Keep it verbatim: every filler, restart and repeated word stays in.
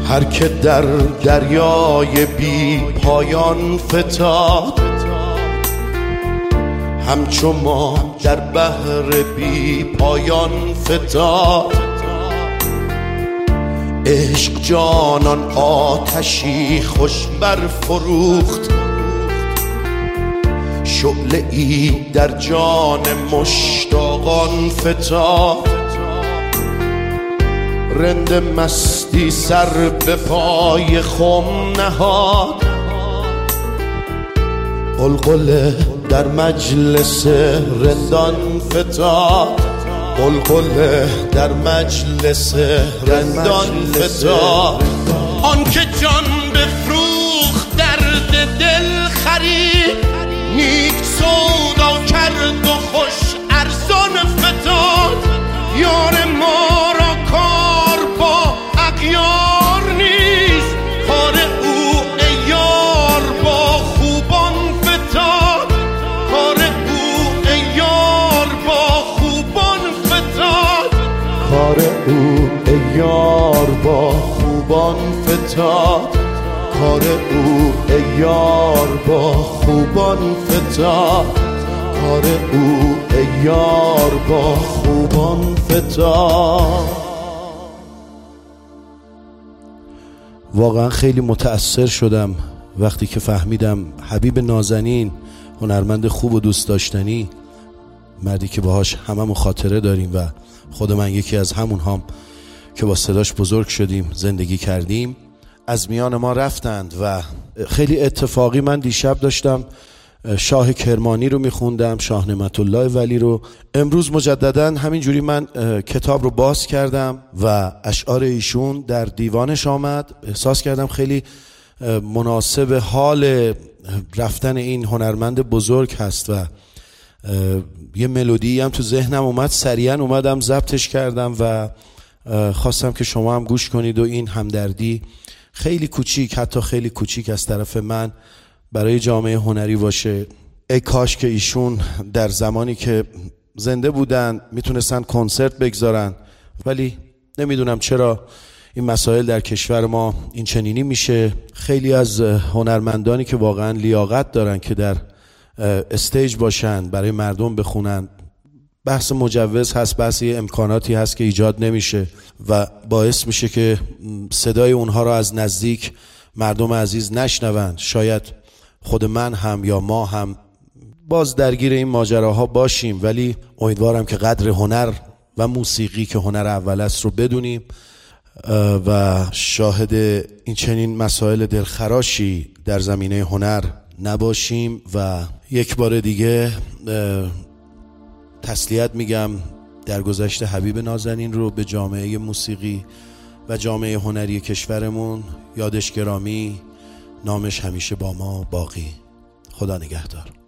هر که در دریای بی پایان فتاد، همچو ما در بحر بی پایان فتاد. عشق جانان آتشی خوش برفروخت، شعله ای در جان مشتاقان فتاد. رند مستی سر به پای خم نهاد، قلقله در مجلس رندان فتاد. قلقله در مجلس رندان فتاد. آن که جان بفروخت درد دل خرید، نیک سودا کرد و خوش ارزان فتاد. یار ما را کار با اغیار نیست، کار او ای یار با خوبان فتاد. کار او ای یار با خوبان فتاد. کار او ای یار با خوبان فتاد. کار او ای یار با خوبان فتاد. کار او ای یار با خوبان فتاد. واقعا خیلی متأثر شدم وقتی که فهمیدم حبیب نازنین، هنرمند خوب و دوست داشتنی، مردی که باهاش هممون خاطره داریم و خود من یکی از همون هم که با صداش بزرگ شدیم، زندگی کردیم، از میان ما رفتند. و خیلی اتفاقی من دیشب داشتم شاه کرمانی رو میخوندم، شاه نعمت الله ولی رو. امروز مجددا همینجوری من کتاب رو باز کردم و اشعار ایشون در دیوانش آمد. احساس کردم خیلی مناسب حال رفتن این هنرمند بزرگ هست و یه ملودی هم تو ذهنم اومد، سریعا اومدم ضبطش کردم و خواستم که شما هم گوش کنید و این همدردی خیلی کوچیک، حتی خیلی کوچیک از طرف من برای جامعه هنری باشه. ای کاش که ایشون در زمانی که زنده بودن میتونستن کنسرت بگذارن، ولی نمیدونم چرا این مسائل در کشور ما این چنینی میشه. خیلی از هنرمندانی که واقعا لیاقت دارن که در استیج باشن، برای مردم بخونن، بحث مجوز هست، بحث امکاناتی هست که ایجاد نمیشه و باعث میشه که صدای اونها رو از نزدیک مردم عزیز نشنوند. شاید خود من هم یا ما هم باز درگیر این ماجراها باشیم، ولی امیدوارم که قدر هنر و موسیقی که هنر اول است رو بدونیم و شاهد این چنین مسائل دلخراشی در زمینه هنر نباشیم. و یک بار دیگه تسلیت میگم در گذشته حبیب نازنین رو به جامعه موسیقی و جامعه هنری کشورمون. یادش گرامی، نامش همیشه با ما باقی. خدا نگهدار.